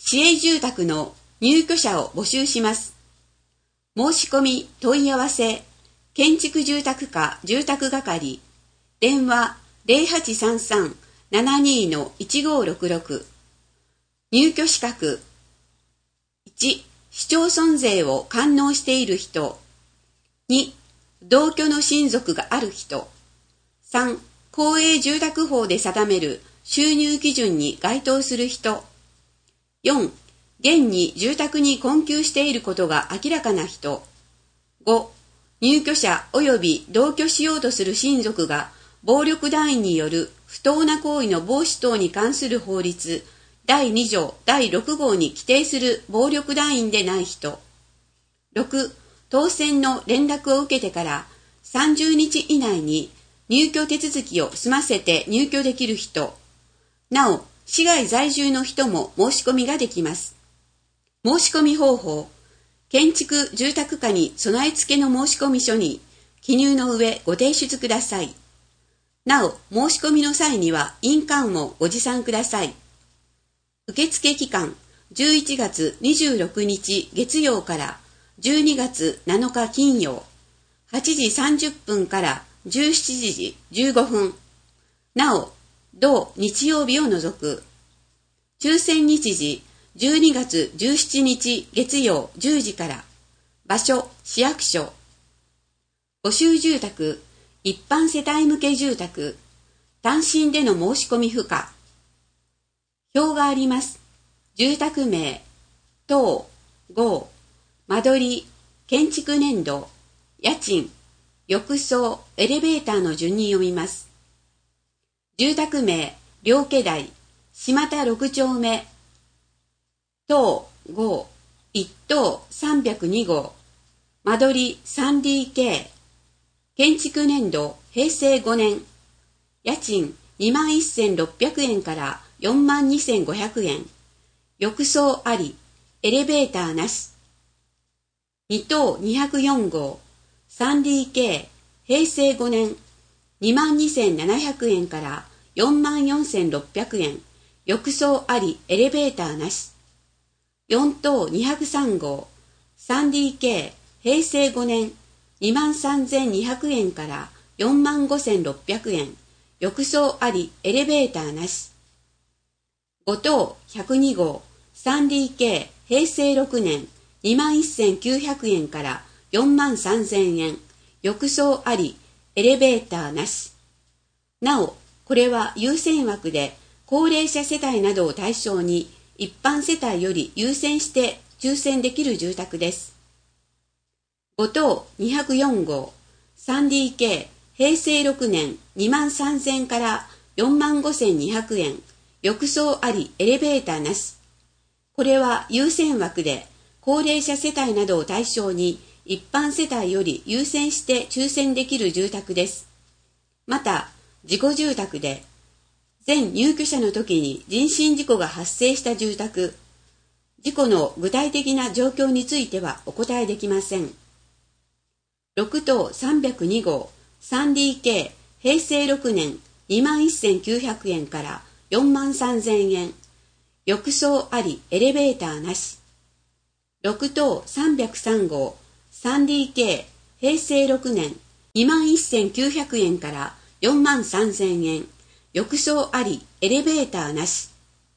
市営住宅の入居者を募集します。申し込み問い合わせ、建築住宅課住宅係、電話0833-72-1566。入居資格、1、市町村税を堪能している人。2、同居の親族がある人。3、公営住宅法で定める収入基準に該当する人。4、現に住宅に困窮していることが明らかな人。5、入居者及び同居しようとする親族が暴力団員による不当な行為の防止等に関する法律第2条第6号に規定する暴力団員でない人。6、当選の連絡を受けてから30日以内に入居手続きを済ませて入居できる人。なお、市外在住の人も申し込みができます。申し込み方法。建築住宅課に備え付けの申込書に記入の上ご提出ください。なお、申し込みの際には印鑑をご持参ください。受付期間、11月26日月曜から12月7日金曜、8時30分から17時15分。なお、同日曜日を除く。抽選日時、12月17日月曜10時から。場所、市役所。募集住宅、一般世帯向け住宅。単身での申し込み不可。表があります。住宅名、棟、号、間取り、建築年度、家賃、浴槽、エレベーターの順に読みます。住宅名、両家台、島田6丁目、棟5、1棟302号、間取り 3DK、建築年度平成5年、家賃21,600円から42,500円、浴槽あり、エレベーターなし。2棟204号、3DK、平成5年、22,700円から44,600円、浴槽あり、エレベーターなし。4棟203号、3DK、平成5年、23,200円から45,600円、浴槽あり、エレベーターなし。5棟102号、3DK、平成6年、21,900円から43,000円、浴槽あり、エレベーターなし。なお、これは優先枠で、高齢者世帯などを対象に、一般世帯より優先して抽選できる住宅です。5棟204号、3DK、平成6年、23,000から45,200円、浴槽あり、エレベーターなし。これは優先枠で、高齢者世帯などを対象に、一般世帯より優先して抽選できる住宅です。また、事故住宅で、全入居者の時に人身事故が発生した住宅、事故の具体的な状況についてはお答えできません。6棟302号、3DK、平成6年、21,900円から43,000円、浴槽あり、エレベーターなし。6棟303号、3DK、平成6年、21,900円から43,000円、浴槽あり、エレベーターなし。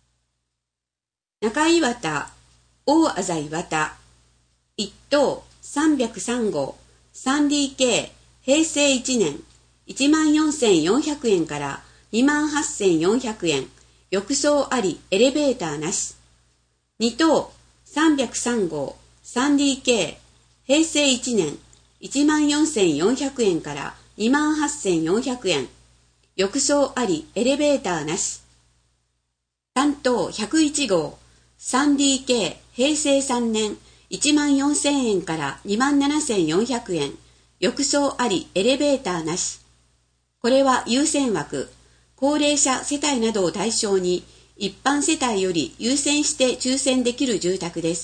中岩田、大字岩田、1棟303号、3DK、平成1年、14,400円から28,400円、浴槽あり、エレベーターなし。2棟303号、3DK、平成1年、14,400円から28,400円、浴槽あり、エレベーターなし。3棟101号、3DK、平成3年、14,000円から27,400円、浴槽あり、エレベーターなし。これは優先枠、高齢者世帯などを対象に、一般世帯より優先して抽選できる住宅です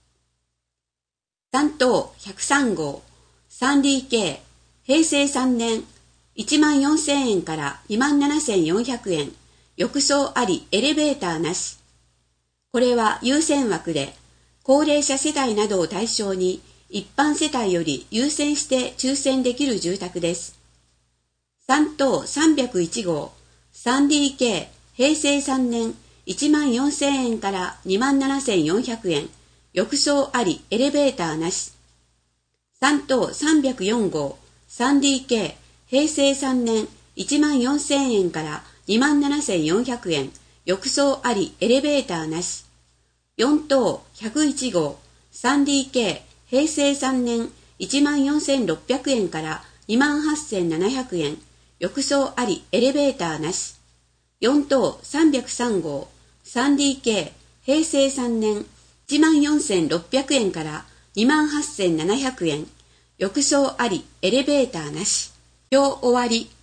。3棟103号、3DK、平成3年、14,000円から27,400円、浴槽あり、エレベーターなし。ここれは優先枠で、高齢者世帯などを対象に一般世帯より優先して抽選できる住宅です。3等301号 3DK 平成3年14,000円から27,400円、浴槽ありエレベーターなし。3等304号 3DK 平成3年14,000円から27,400円、浴槽ありエレベーターなし。4等101号 3DK 平成3年14,600円から28,700円、浴槽ありエレベーターなし。4等303号 3DK 平成3年14,600円から28,700円、浴槽ありエレベーターなし。表終わり。